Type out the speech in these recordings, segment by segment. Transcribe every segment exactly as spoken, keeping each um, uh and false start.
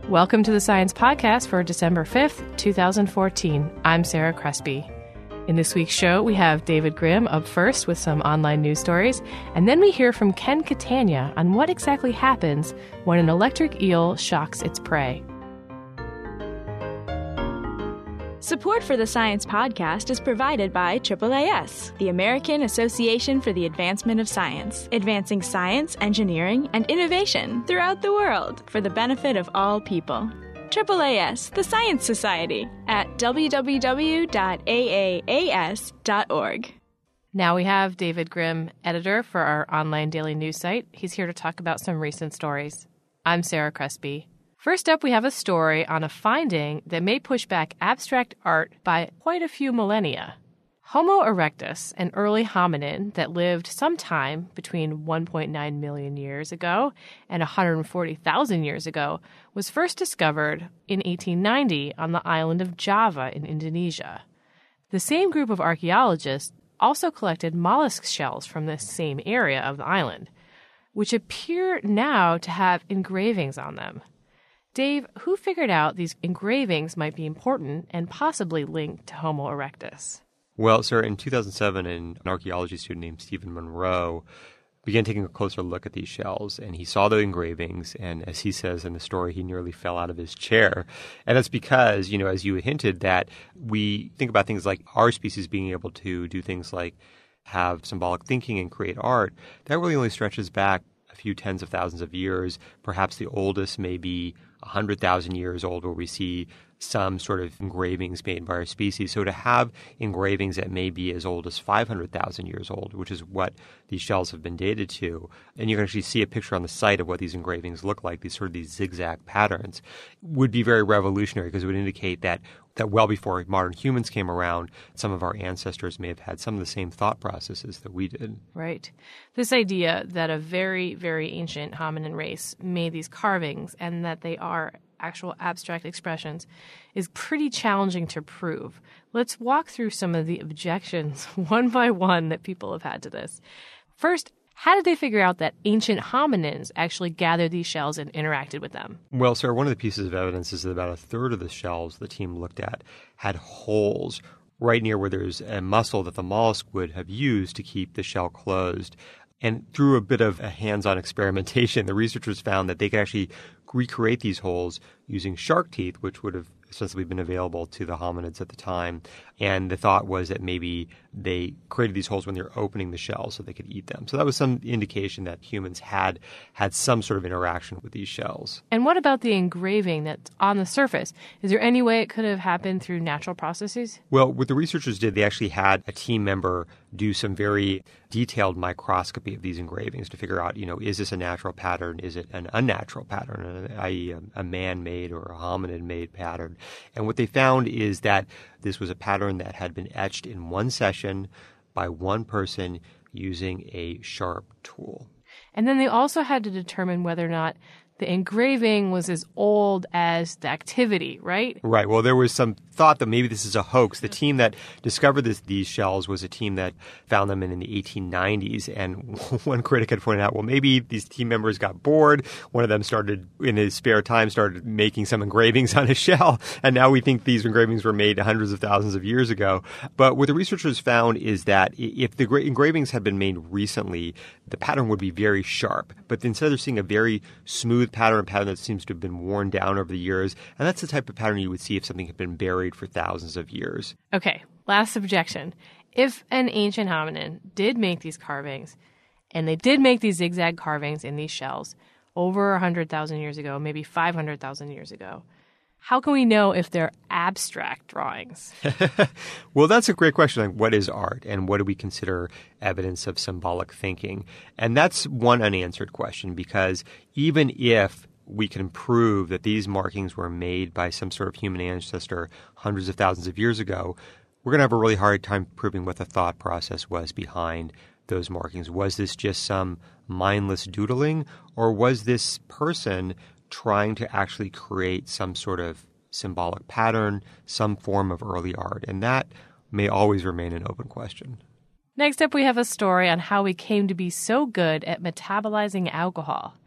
Welcome to the Science Podcast for December fifth, twenty fourteen. I'm Sarah Crespi. In this week's show, we have David Grimm up first with some online news stories, and then we hear from Ken Catania on what exactly happens when an electric eel shocks its prey. Support for the Science Podcast is provided by A A A S, the American Association for the Advancement of Science, advancing science, engineering, and innovation throughout the world for the benefit of all people. A A A S, the Science Society, at w w w dot a a a s dot org. Now we have David Grimm, editor for our online daily news site. He's here to talk about some recent stories. I'm Sarah Crespi. First up, we have a story on a finding that may push back abstract art by quite a few millennia. Homo erectus, an early hominid that lived sometime between one point nine million years ago and one hundred forty thousand years ago, was first discovered in eighteen ninety on the island of Java in Indonesia. The same group of archaeologists also collected mollusk shells from this same area of the island, which appear now to have engravings on them. Dave, who figured out these engravings might be important and possibly linked to Homo erectus? Well, sir, in two thousand seven, an archaeology student named Stephen Monroe began taking a closer look at these shells, and he saw the engravings, and as he says in the story, he nearly fell out of his chair. And that's because, you know, as you hinted, that we think about things like our species being able to do things like have symbolic thinking and create art. That really only stretches back a few tens of thousands of years. Perhaps the oldest may be one hundred thousand years old, where we see some sort of engravings made by our species. So to have engravings that may be as old as five hundred thousand years old, which is what these shells have been dated to, and you can actually see a picture on the site of what these engravings look like, these sort of these zigzag patterns, would be very revolutionary, because it would indicate that that well before modern humans came around, some of our ancestors may have had some of the same thought processes that we did. Right. This idea that a very, very ancient hominin race made these carvings and that they are actual abstract expressions is pretty challenging to prove. Let's walk through some of the objections one by one that people have had to this. First, how did they figure out that ancient hominins actually gathered these shells and interacted with them? Well, sir, one of the pieces of evidence is that about a third of the shells the team looked at had holes right near where there's a muscle that the mollusk would have used to keep the shell closed. And through a bit of a hands-on experimentation, the researchers found that they could actually recreate these holes using shark teeth, which would have ostensibly been available to the hominids at the time. And the thought was that maybe they created these holes when they were opening the shell so they could eat them. So that was some indication that humans had had some sort of interaction with these shells. And what about the engraving that's on the surface? Is there any way it could have happened through natural processes? Well, what the researchers did, they actually had a team member do some very detailed microscopy of these engravings to figure out, you know, is this a natural pattern? Is it an unnatural pattern, that is a, a man-made or a hominid-made pattern? And what they found is that this was a pattern that had been etched in one session by one person using a sharp tool. And then they also had to determine whether or not the engraving was as old as the activity, right? Right. Well, there was some thought that maybe this is a hoax. The team that discovered this, these shells was a team that found them in, in the eighteen nineties. And one critic had pointed out, well, maybe these team members got bored. One of them started, in his spare time, started making some engravings on a shell. And now we think these engravings were made hundreds of thousands of years ago. But what the researchers found is that if the engravings had been made recently, the pattern would be very sharp. But instead of seeing a very smooth pattern, a pattern that seems to have been worn down over the years, and that's the type of pattern you would see if something had been buried for thousands of years. Okay, last objection. If an ancient hominin did make these carvings, and they did make these zigzag carvings in these shells over one hundred thousand years ago, maybe five hundred thousand years ago, how can we know if they're abstract drawings? Well, that's a great question. Like, what is art, and what do we consider evidence of symbolic thinking? And that's one unanswered question, because even if we can prove that these markings were made by some sort of human ancestor hundreds of thousands of years ago, we're going to have a really hard time proving what the thought process was behind those markings. Was this just some mindless doodling, or was this person trying to actually create some sort of symbolic pattern, some form of early art? And that may always remain an open question. Next up, we have a story on how we came to be so good at metabolizing alcohol.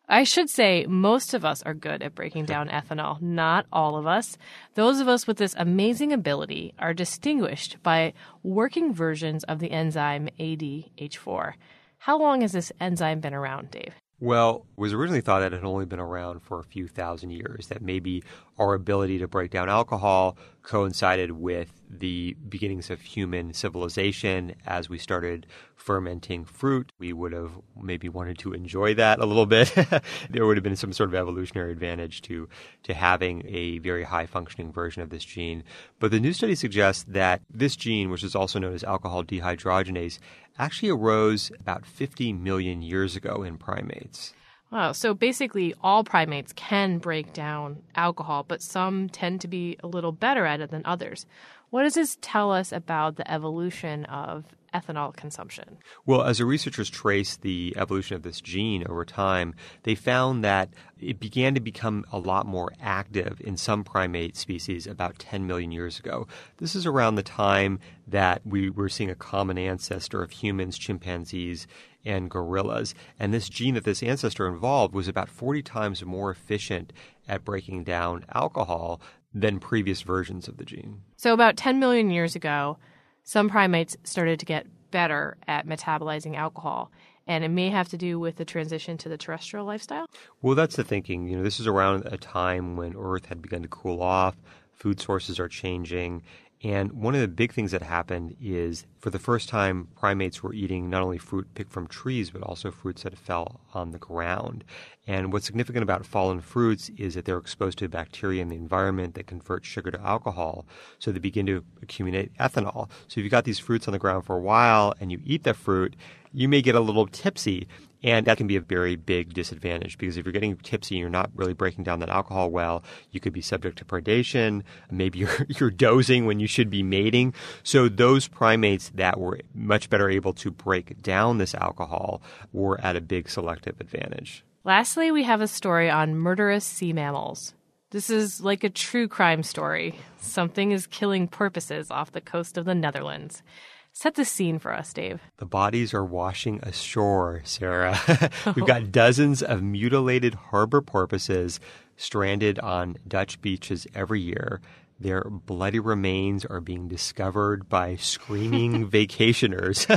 I should say most of us are good at breaking down ethanol, not all of us. Those of us with this amazing ability are distinguished by working versions of the enzyme A D H four. How long has this enzyme been around, Dave? Well, it was originally thought that it had only been around for a few thousand years, that maybe our ability to break down alcohol coincided with the beginnings of human civilization. As we started fermenting fruit, we would have maybe wanted to enjoy that a little bit. There would have been some sort of evolutionary advantage to, to having a very high-functioning version of this gene. But the new study suggests that this gene, which is also known as alcohol dehydrogenase, actually arose about fifty million years ago in primates. Wow. So basically all primates can break down alcohol, but some tend to be a little better at it than others. What does this tell us about the evolution of ethanol consumption? Well, as the researchers traced the evolution of this gene over time, they found that it began to become a lot more active in some primate species about ten million years ago. This is around the time that we were seeing a common ancestor of humans, chimpanzees, and gorillas. And this gene that this ancestor involved was about forty times more efficient at breaking down alcohol than previous versions of the gene. So about ten million years ago, some primates started to get better at metabolizing alcohol, and it may have to do with the transition to the terrestrial lifestyle? Well, that's the thinking. You know, this is around a time when Earth had begun to cool off, food sources are changing, and one of the big things that happened is, for the first time, primates were eating not only fruit picked from trees, but also fruits that fell on the ground. And what's significant about fallen fruits is that they're exposed to bacteria in the environment that convert sugar to alcohol, so they begin to accumulate ethanol. So if you've got these fruits on the ground for a while and you eat the fruit, you may get a little tipsy. And that can be a very big disadvantage, because if you're getting tipsy and you're not really breaking down that alcohol well, you could be subject to predation. Maybe you're, you're dozing when you should be mating. So those primates that were much better able to break down this alcohol were at a big selective advantage. Lastly, we have a story on murderous sea mammals. This is like a true crime story. Something is killing porpoises off the coast of the Netherlands. Set the scene for us, Dave. The bodies are washing ashore, Sarah. We've got dozens of mutilated harbor porpoises stranded on Dutch beaches every year. Their bloody remains are being discovered by screaming vacationers.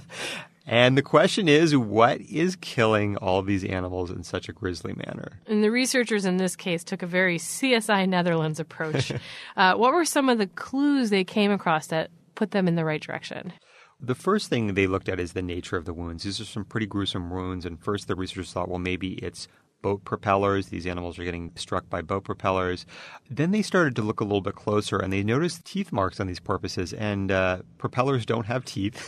And the question is, what is killing all these animals in such a grisly manner? And the researchers in this case took a very C S I Netherlands approach. uh, what were some of the clues they came across that put them in the right direction? The first thing they looked at is the nature of the wounds. These are some pretty gruesome wounds. And first the researchers thought, well, maybe it's boat propellers. These animals are getting struck by boat propellers. Then they started to look a little bit closer, and they noticed teeth marks on these porpoises. And uh, propellers don't have teeth.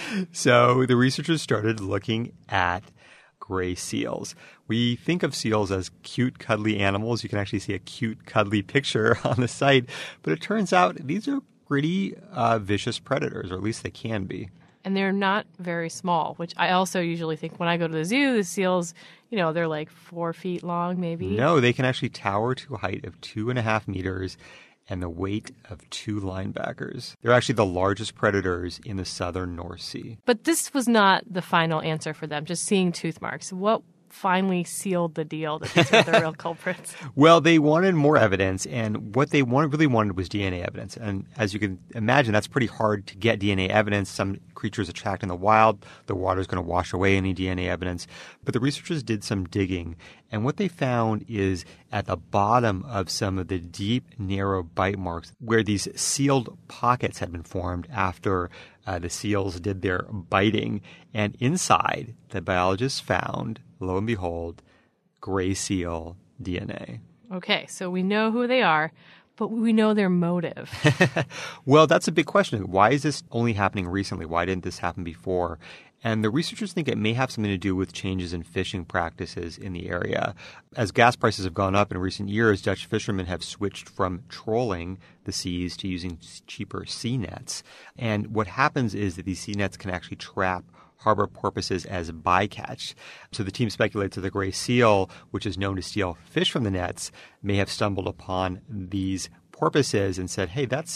So the researchers started looking at gray seals. We think of seals as cute, cuddly animals. You can actually see a cute, cuddly picture on the site. But it turns out these are pretty uh, vicious predators, or at least they can be. And they're not very small, which I also usually think when I go to the zoo, the seals, you know, they're like four feet long maybe. No, they can actually tower to a height of two and a half meters and the weight of two linebackers. They're actually the largest predators in the southern North Sea. But this was not the final answer for them, just seeing tooth marks. What finally sealed the deal that these were the real culprits? Well, they wanted more evidence, and what they wanted, really wanted was D N A evidence. And as you can imagine, that's pretty hard to get D N A evidence. Some creatures attract in the wild. The water is going to wash away any D N A evidence. But the researchers did some digging, and what they found is at the bottom of some of the deep, narrow bite marks where these sealed pockets had been formed after uh, the seals did their biting. And inside, the biologists found, lo and behold, gray seal D N A. Okay, so we know who they are, but we know their motive. Well, that's a big question. Why is this only happening recently? Why didn't this happen before? And the researchers think it may have something to do with changes in fishing practices in the area. As gas prices have gone up in recent years, Dutch fishermen have switched from trolling the seas to using cheaper sea nets. And what happens is that these sea nets can actually trap harbor porpoises as bycatch. So the team speculates that the gray seal, which is known to steal fish from the nets, may have stumbled upon these porpoises and said, hey, that's a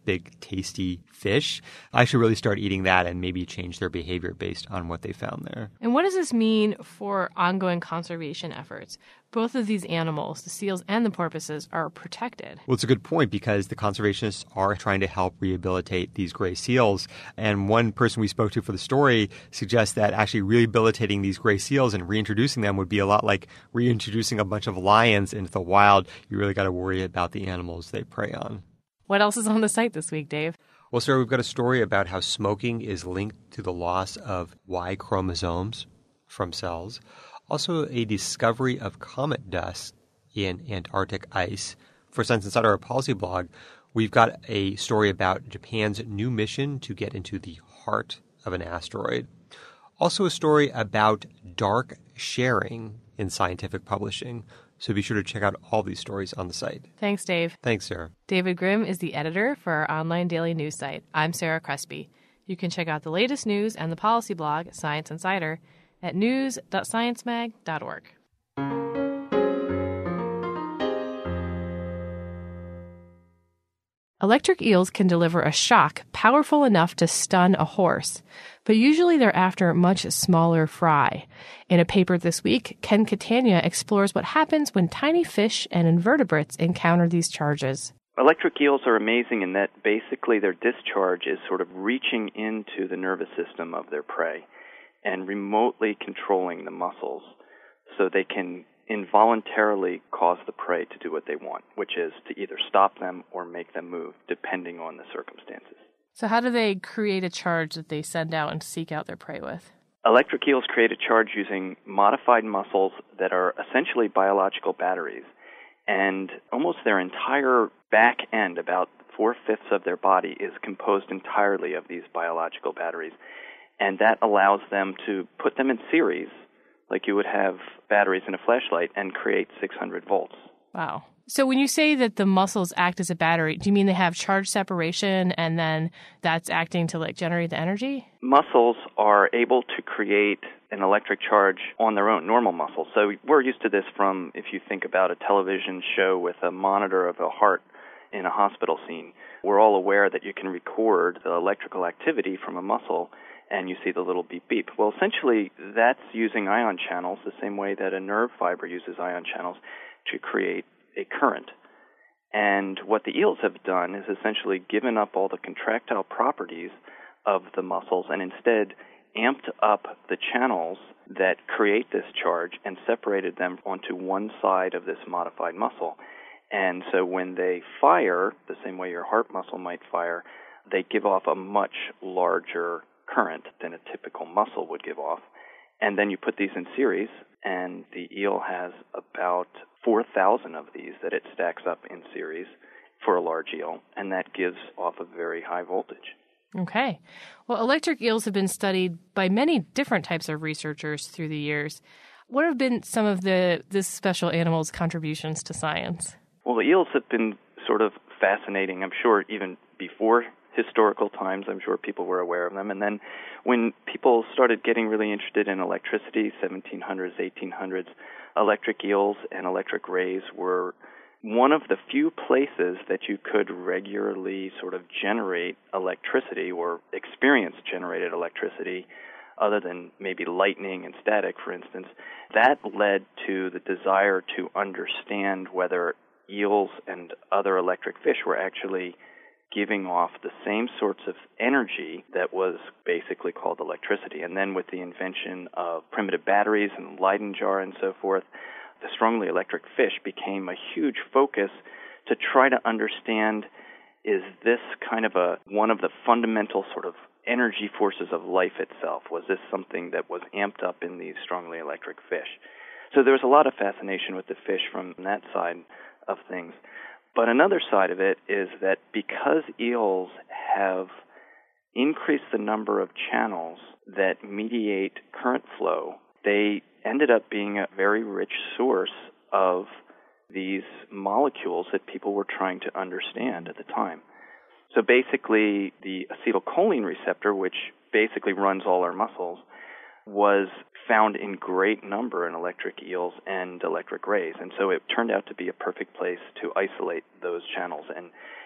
big, tasty fish, actually really start eating that and maybe change their behavior based on what they found there. And what does this mean for ongoing conservation efforts? Both of these animals, the seals and the porpoises, are protected. Well, it's a good point because the conservationists are trying to help rehabilitate these gray seals. And one person we spoke to for the story suggests that actually rehabilitating these gray seals and reintroducing them would be a lot like reintroducing a bunch of lions into the wild. You really got to worry about the animals they prey on. What else is on the site this week, Dave? Well, Sarah, we've got a story about how smoking is linked to the loss of Y chromosomes from cells. Also, a discovery of comet dust in Antarctic ice. For Science Insider, our policy blog, we've got a story about Japan's new mission to get into the heart of an asteroid. Also, a story about dark sharing in scientific publishing. So be sure to check out all these stories on the site. Thanks, Dave. Thanks, Sarah. David Grimm is the editor for our online daily news site. I'm Sarah Crespi. You can check out the latest news and the policy blog, Science Insider, at news dot science mag dot org. Electric eels can deliver a shock powerful enough to stun a horse, but usually they're after much smaller fry. In a paper this week, Ken Catania explores what happens when tiny fish and invertebrates encounter these charges. Electric eels are amazing in that basically their discharge is sort of reaching into the nervous system of their prey and remotely controlling the muscles so they can involuntarily cause the prey to do what they want, which is to either stop them or make them move, depending on the circumstances. So how do they create a charge that they send out and seek out their prey with? Electric eels create a charge using modified muscles that are essentially biological batteries, and almost their entire back end, about four-fifths of their body, is composed entirely of these biological batteries, and that allows them to put them in series like you would have batteries in a flashlight, and create six hundred volts. Wow. So when you say that the muscles act as a battery, do you mean they have charge separation and then that's acting to like generate the energy? Muscles are able to create an electric charge on their own, normal muscles. So we're used to this from, if you think about a television show with a monitor of a heart in a hospital scene. We're all aware that you can record the electrical activity from a muscle and you see the little beep beep. Well, essentially, that's using ion channels the same way that a nerve fiber uses ion channels to create a current. And what the eels have done is essentially given up all the contractile properties of the muscles and instead amped up the channels that create this charge and separated them onto one side of this modified muscle. And so when they fire, the same way your heart muscle might fire, they give off a much larger current than a typical muscle would give off. And then you put these in series, and the eel has about four thousand of these that it stacks up in series for a large eel, and that gives off a very high voltage. Okay. Well, electric eels have been studied by many different types of researchers through the years. What have been some of the this special animal's contributions to science? Well, the eels have been sort of fascinating, I'm sure, even before historical times. I'm sure people were aware of them. And then when people started getting really interested in electricity, seventeen hundreds, eighteen hundreds, electric eels and electric rays were one of the few places that you could regularly sort of generate electricity or experience generated electricity other than maybe lightning and static, for instance. That led to the desire to understand whether eels and other electric fish were actually giving off the same sorts of energy that was basically called electricity. And then with the invention of primitive batteries and Leyden jar and so forth, the strongly electric fish became a huge focus to try to understand, is this kind of a one of the fundamental sort of energy forces of life itself? Was this something that was amped up in these strongly electric fish? So there was a lot of fascination with the fish from that side of things. But another side of it is that because eels have increased the number of channels that mediate current flow, they ended up being a very rich source of these molecules that people were trying to understand at the time. So basically, the acetylcholine receptor, which basically runs all our muscles, was found in great number in electric eels and electric rays. And so it turned out to be a perfect place to isolate those channels. And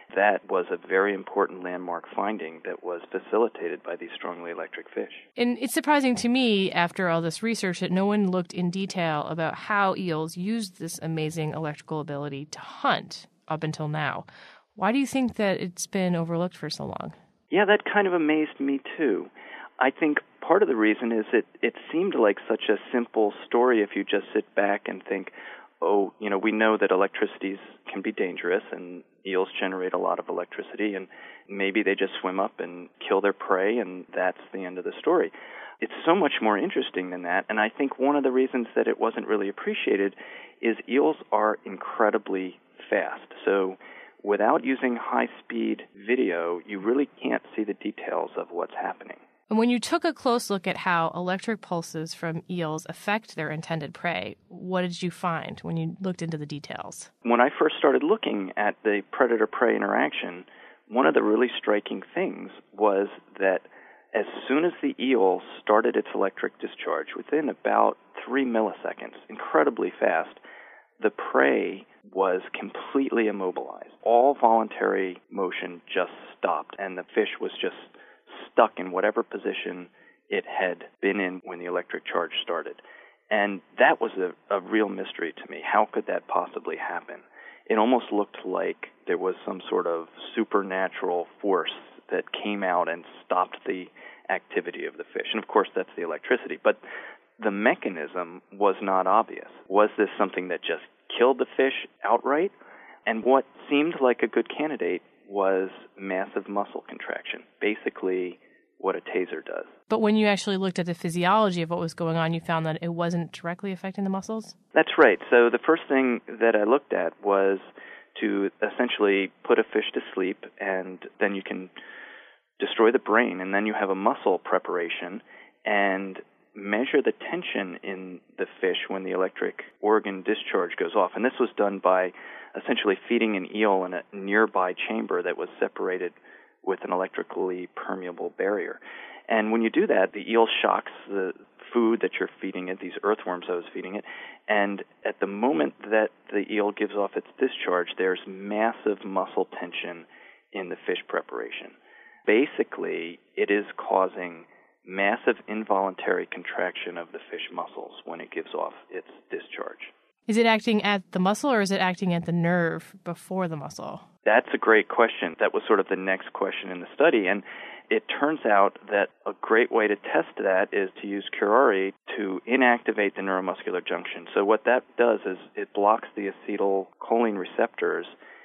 that was a very important landmark finding that was facilitated by these strongly electric fish. And it's surprising to me, after all this research, that no one looked in detail about how eels used this amazing electrical ability to hunt up until now. Why do you think that it's been overlooked for so long? Yeah, that kind of amazed me too. I think part of the reason is it, it seemed like such a simple story if you just sit back and think, oh, you know, we know that electricities can be dangerous and eels generate a lot of electricity, and maybe they just swim up and kill their prey, and that's the end of the story. It's so much more interesting than that, and I think one of the reasons that it wasn't really appreciated is eels are incredibly fast. So without using high-speed video, you really can't see the details of what's happening. And when you took a close look at how electric pulses from eels affect their intended prey, what did you find when you looked into the details? When I first started looking at the predator-prey interaction, one of the really striking things was that as soon as the eel started its electric discharge, within about three milliseconds, incredibly fast, the prey was completely immobilized. All voluntary motion just stopped, and the fish was just stuck in whatever position it had been in when the electric charge started. And that was a, a real mystery to me. How could that possibly happen? It almost looked like there was some sort of supernatural force that came out and stopped the activity of the fish. And of course, that's the electricity. But the mechanism was not obvious. Was this something that just killed the fish outright? And what seemed like a good candidate was massive muscle contraction, basically what a taser does. But when you actually looked at the physiology of what was going on, you found that it wasn't directly affecting the muscles? That's right. So the first thing that I looked at was to essentially put a fish to sleep, and then you can destroy the brain, and then you have a muscle preparation, and measure the tension in the fish when the electric organ discharge goes off. And this was done by essentially feeding an eel in a nearby chamber that was separated with an electrically permeable barrier. And when you do that, the eel shocks the food that you're feeding it, these earthworms I was feeding it, and at the moment that the eel gives off its discharge, there's massive muscle tension in the fish preparation. Basically, it is causing massive involuntary contraction of the fish muscles when it gives off its discharge. Is it acting at the muscle or is it acting at the nerve before the muscle? That's a great question. That was sort of the next question in the study. And it turns out that a great way to test that is to use curare to inactivate the neuromuscular junction. So what that does is it blocks the acetylcholine receptors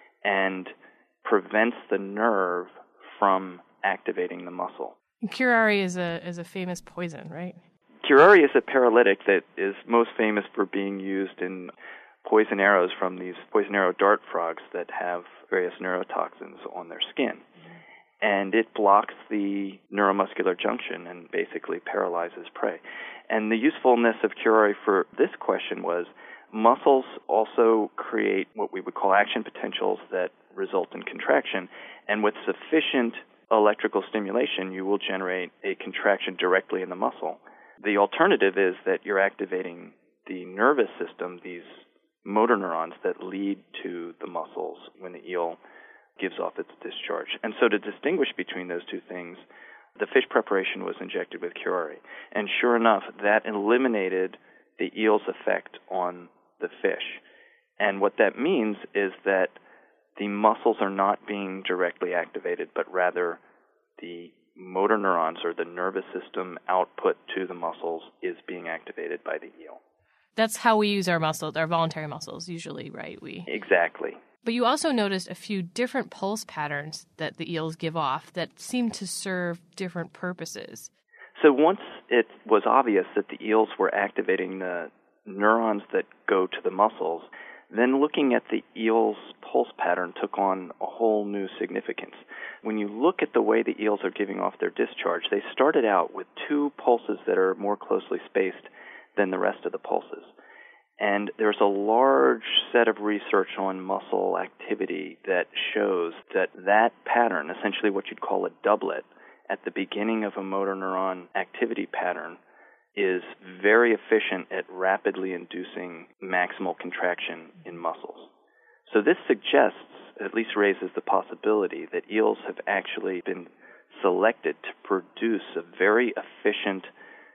and prevents the nerve from activating the muscle. Curare is a is a famous poison, right? Curare is a paralytic that is most famous for being used in poison arrows from these poison arrow dart frogs that have various neurotoxins on their skin. And it blocks the neuromuscular junction and basically paralyzes prey. And the usefulness of curare for this question was muscles also create what we would call action potentials that result in contraction. And with sufficient electrical stimulation, you will generate a contraction directly in the muscle. The alternative is that you're activating the nervous system, these motor neurons that lead to the muscles when the eel gives off its discharge. And so to distinguish between those two things, the fish preparation was injected with curare. And sure enough, that eliminated the eel's effect on the fish. And what that means is that the muscles are not being directly activated, but rather the motor neurons or the nervous system output to the muscles is being activated by the eel. That's how we use our muscles, our voluntary muscles, usually, right? We Exactly. But you also noticed a few different pulse patterns that the eels give off that seem to serve different purposes. So once it was obvious that the eels were activating the neurons that go to the muscles, then looking at the eel's pulse pattern took on a whole new significance. When you look at the way the eels are giving off their discharge, they started out with two pulses that are more closely spaced than the rest of the pulses. And there's a large set of research on muscle activity that shows that that pattern, essentially what you'd call a doublet, at the beginning of a motor neuron activity pattern, is very efficient at rapidly inducing maximal contraction in muscles. So this suggests, at least raises the possibility, that eels have actually been selected to produce a very efficient,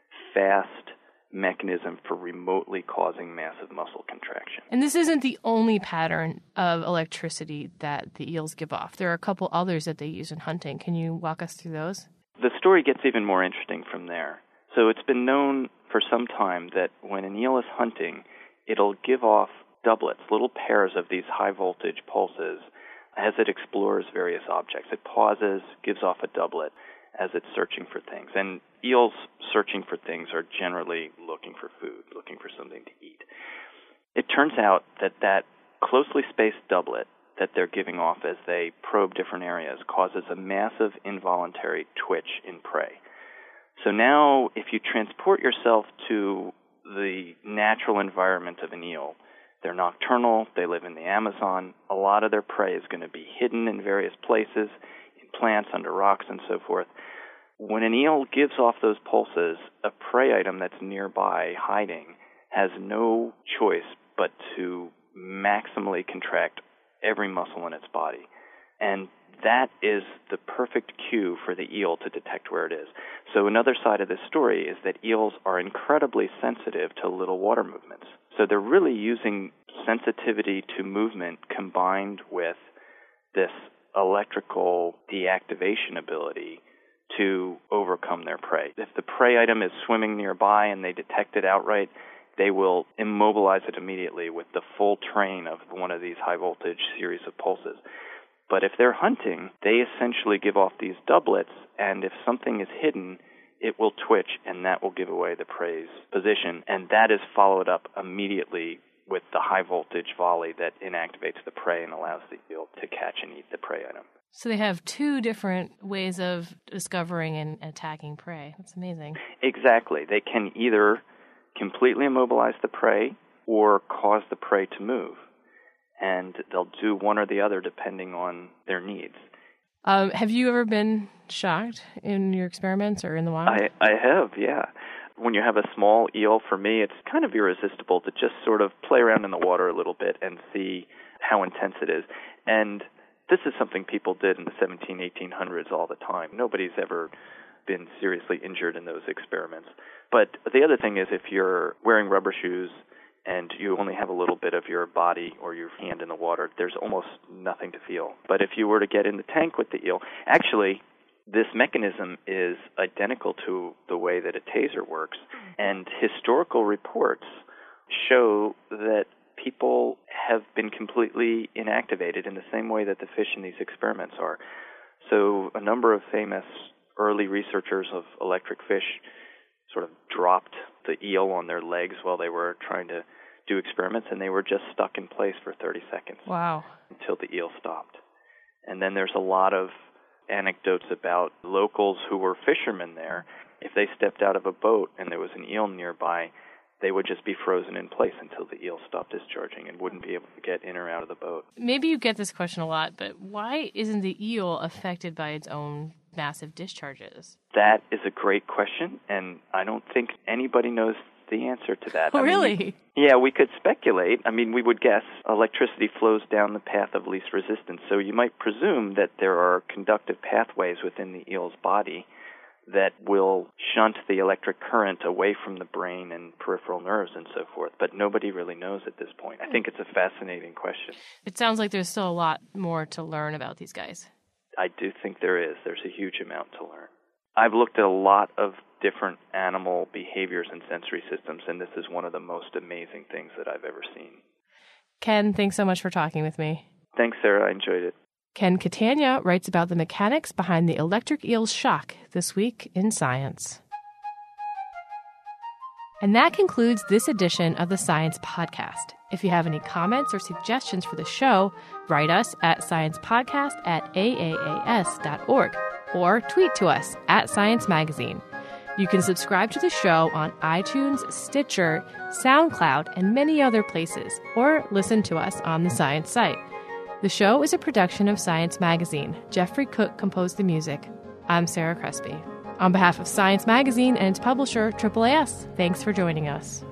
fast mechanism for remotely causing massive muscle contraction. And this isn't the only pattern of electricity that the eels give off. There are a couple others that they use in hunting. Can you walk us through those? The story gets even more interesting from there. So it's been known for some time that when an eel is hunting, it'll give off doublets, little pairs of these high-voltage pulses as it explores various objects. It pauses, gives off a doublet as it's searching for things. And eels searching for things are generally looking for food, looking for something to eat. It turns out that that closely spaced doublet that they're giving off as they probe different areas causes a massive involuntary twitch in prey. So now if you transport yourself to the natural environment of an eel, they're nocturnal, they live in the Amazon, a lot of their prey is going to be hidden in various places, in plants, under rocks, and so forth. When an eel gives off those pulses, a prey item that's nearby hiding has no choice but to maximally contract every muscle in its body. And that is the perfect cue for the eel to detect where it is. So another side of this story is that eels are incredibly sensitive to little water movements. So they're really using sensitivity to movement combined with this electrical deactivation ability to overcome their prey. If the prey item is swimming nearby and they detect it outright, they will immobilize it immediately with the full train of one of these high-voltage series of pulses. But if they're hunting, they essentially give off these doublets, and if something is hidden, it will twitch, and that will give away the prey's position. And that is followed up immediately with the high-voltage volley that inactivates the prey and allows the eel to catch and eat the prey item. So they have two different ways of discovering and attacking prey. That's amazing. Exactly. They can either completely immobilize the prey or cause the prey to move. And they'll do one or the other depending on their needs. Um, have you ever been shocked in your experiments or in the wild? I, I have, yeah. When you have a small eel, for me, it's kind of irresistible to just sort of play around in the water a little bit and see how intense it is. And this is something people did in the seventeen, eighteen hundreds all the time. Nobody's ever been seriously injured in those experiments. But the other thing is if you're wearing rubber shoes and you only have a little bit of your body or your hand in the water, there's almost nothing to feel. But if you were to get in the tank with the eel, actually, this mechanism is identical to the way that a taser works. And historical reports show that people have been completely inactivated in the same way that the fish in these experiments are. So a number of famous early researchers of electric fish sort of dropped the eel on their legs while they were trying to do experiments, and they were just stuck in place for thirty seconds. Wow. Until the eel stopped. And then there's a lot of anecdotes about locals who were fishermen there. If they stepped out of a boat and there was an eel nearby, they would just be frozen in place until the eel stopped discharging and wouldn't be able to get in or out of the boat. Maybe you get this question a lot, but why isn't the eel affected by its own massive discharges? That is a great question, and I don't think anybody knows the answer to that. Oh, I mean, really? Yeah, we could speculate. I mean, we would guess electricity flows down the path of least resistance, so you might presume that there are conductive pathways within the eel's body that will shunt the electric current away from the brain and peripheral nerves and so forth, but nobody really knows at this point. I think it's a fascinating question. It sounds like there's still a lot more to learn about these guys. I do think there is. There's a huge amount to learn. I've looked at a lot of different animal behaviors and sensory systems, and this is one of the most amazing things that I've ever seen. Ken, thanks so much for talking with me. Thanks, Sarah. I enjoyed it. Ken Catania writes about the mechanics behind the electric eel's shock this week in Science. And that concludes this edition of the Science Podcast. If you have any comments or suggestions for the show, write us at sciencepodcast at a a a s dot org or tweet to us at Science Magazine. You can subscribe to the show on iTunes, Stitcher, SoundCloud, and many other places, or listen to us on the Science site. The show is a production of Science Magazine. Jeffrey Cook composed the music. I'm Sarah Crespi. On behalf of Science Magazine and its publisher, Triple A S, thanks for joining us.